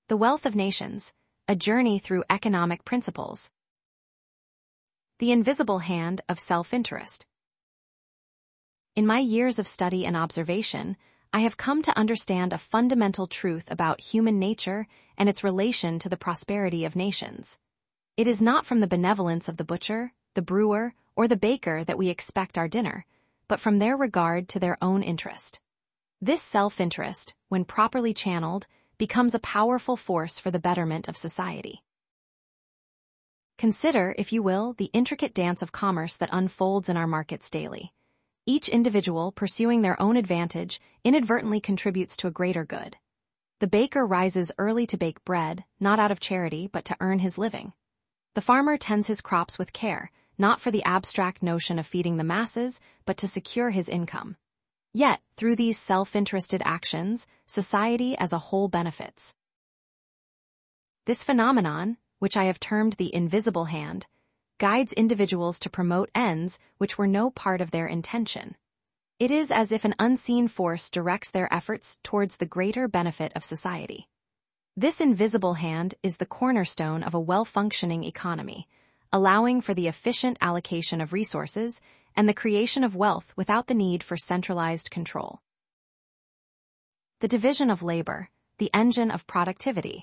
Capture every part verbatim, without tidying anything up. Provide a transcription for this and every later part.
The Wealth of Nations, a journey through economic principles. The invisible hand of self-interest. In my years of study and observation, I have come to understand a fundamental truth about human nature and its relation to the prosperity of nations. It is not from the benevolence of the butcher, the brewer, or the baker that we expect our dinner, but from their regard to their own interest. This self-interest, when properly channeled, becomes a powerful force for the betterment of society. Consider, if you will, the intricate dance of commerce that unfolds in our markets daily. Each individual pursuing their own advantage inadvertently contributes to a greater good. The baker rises early to bake bread, not out of charity but to earn his living. The farmer tends his crops with care, not for the abstract notion of feeding the masses, but to secure his income. Yet, through these self-interested actions, society as a whole benefits. This phenomenon, which I have termed the invisible hand, guides individuals to promote ends which were no part of their intention. It is as if an unseen force directs their efforts towards the greater benefit of society. This invisible hand is the cornerstone of a well-functioning economy, allowing for the efficient allocation of resources and the creation of wealth without the need for centralized control. The division of labor, the engine of productivity.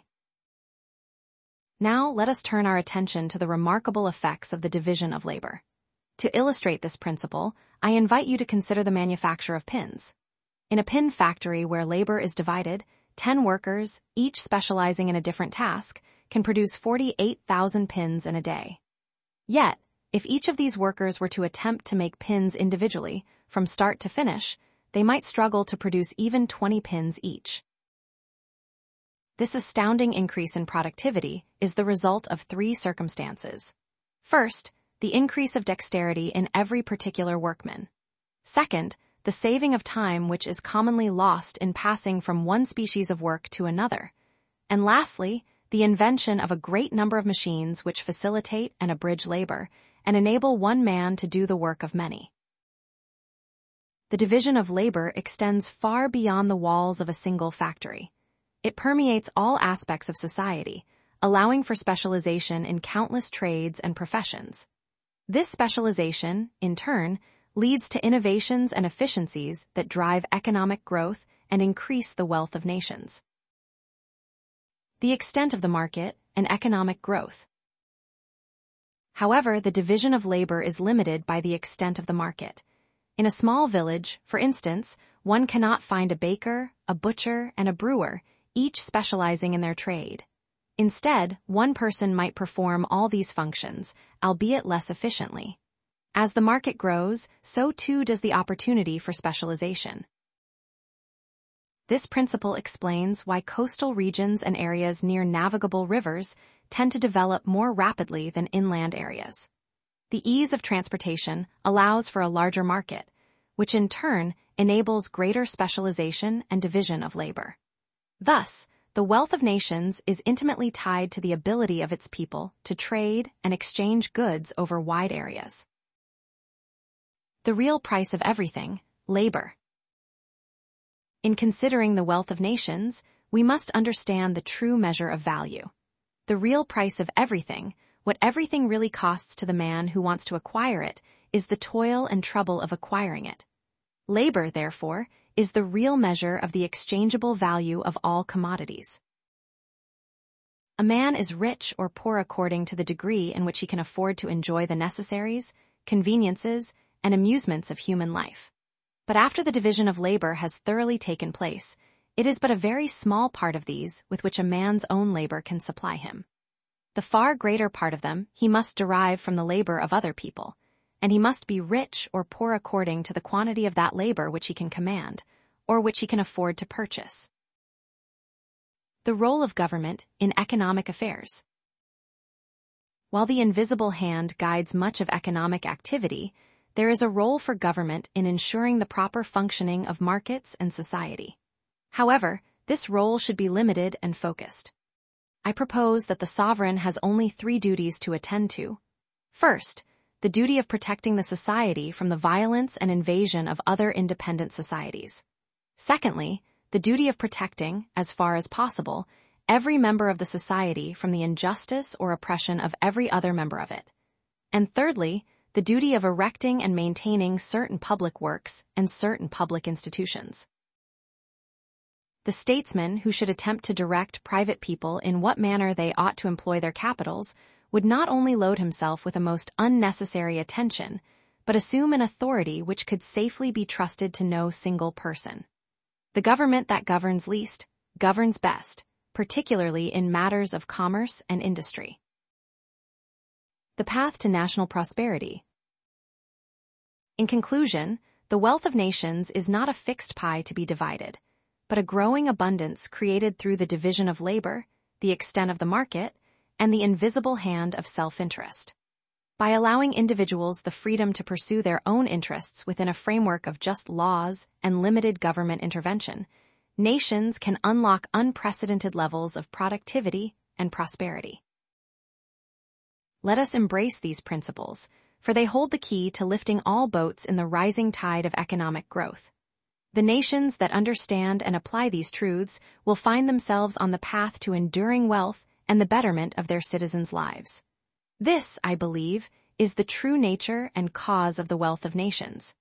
Now let us turn our attention to the remarkable effects of the division of labor. To illustrate this principle, I invite you to consider the manufacture of pins. In a pin factory where labor is divided, ten workers, each specializing in a different task, can produce forty-eight thousand pins in a day. Yet, if each of these workers were to attempt to make pins individually, from start to finish, they might struggle to produce even twenty pins each. This astounding increase in productivity is the result of three circumstances. First, the increase of dexterity in every particular workman. Second, the saving of time which is commonly lost in passing from one species of work to another. And lastly, the invention of a great number of machines which facilitate and abridge labor and enable one man to do the work of many. The division of labor extends far beyond the walls of a single factory. It permeates all aspects of society, allowing for specialization in countless trades and professions. This specialization, in turn, leads to innovations and efficiencies that drive economic growth and increase the wealth of nations. The extent of the market and economic growth. However, the division of labor is limited by the extent of the market. In a small village, for instance, one cannot find a baker, a butcher, and a brewer, each specializing in their trade. Instead, one person might perform all these functions, albeit less efficiently. As the market grows, so too does the opportunity for specialization. This principle explains why coastal regions and areas near navigable rivers tend to develop more rapidly than inland areas. The ease of transportation allows for a larger market, which in turn enables greater specialization and division of labor. Thus, the wealth of nations is intimately tied to the ability of its people to trade and exchange goods over wide areas. The real price of everything, labor. In considering the wealth of nations, we must understand the true measure of value. The real price of everything, what everything really costs to the man who wants to acquire it, is the toil and trouble of acquiring it. Labor, therefore, is the real measure of the exchangeable value of all commodities. A man is rich or poor according to the degree in which he can afford to enjoy the necessaries, conveniences, and amusements of human life. But after the division of labor has thoroughly taken place, it is but a very small part of these with which a man's own labor can supply him. The far greater part of them he must derive from the labor of other people, and he must be rich or poor according to the quantity of that labor which he can command, or which he can afford to purchase. The role of government in economic affairs. While the invisible hand guides much of economic activity, there is a role for government in ensuring the proper functioning of markets and society. However, this role should be limited and focused. I propose that the sovereign has only three duties to attend to. First, the duty of protecting the society from the violence and invasion of other independent societies. Secondly, the duty of protecting, as far as possible, every member of the society from the injustice or oppression of every other member of it. And thirdly, the duty of erecting and maintaining certain public works and certain public institutions. The statesman who should attempt to direct private people in what manner they ought to employ their capitals would not only load himself with a most unnecessary attention, but assume an authority which could safely be trusted to no single person. The government that governs least governs best, particularly in matters of commerce and industry. The path to national prosperity. In conclusion, the wealth of nations is not a fixed pie to be divided, but a growing abundance created through the division of labor, the extent of the market, and the invisible hand of self-interest. By allowing individuals the freedom to pursue their own interests within a framework of just laws and limited government intervention, nations can unlock unprecedented levels of productivity and prosperity. Let us embrace these principles, for they hold the key to lifting all boats in the rising tide of economic growth. The nations that understand and apply these truths will find themselves on the path to enduring wealth and the betterment of their citizens' lives. This, I believe, is the true nature and cause of the wealth of nations.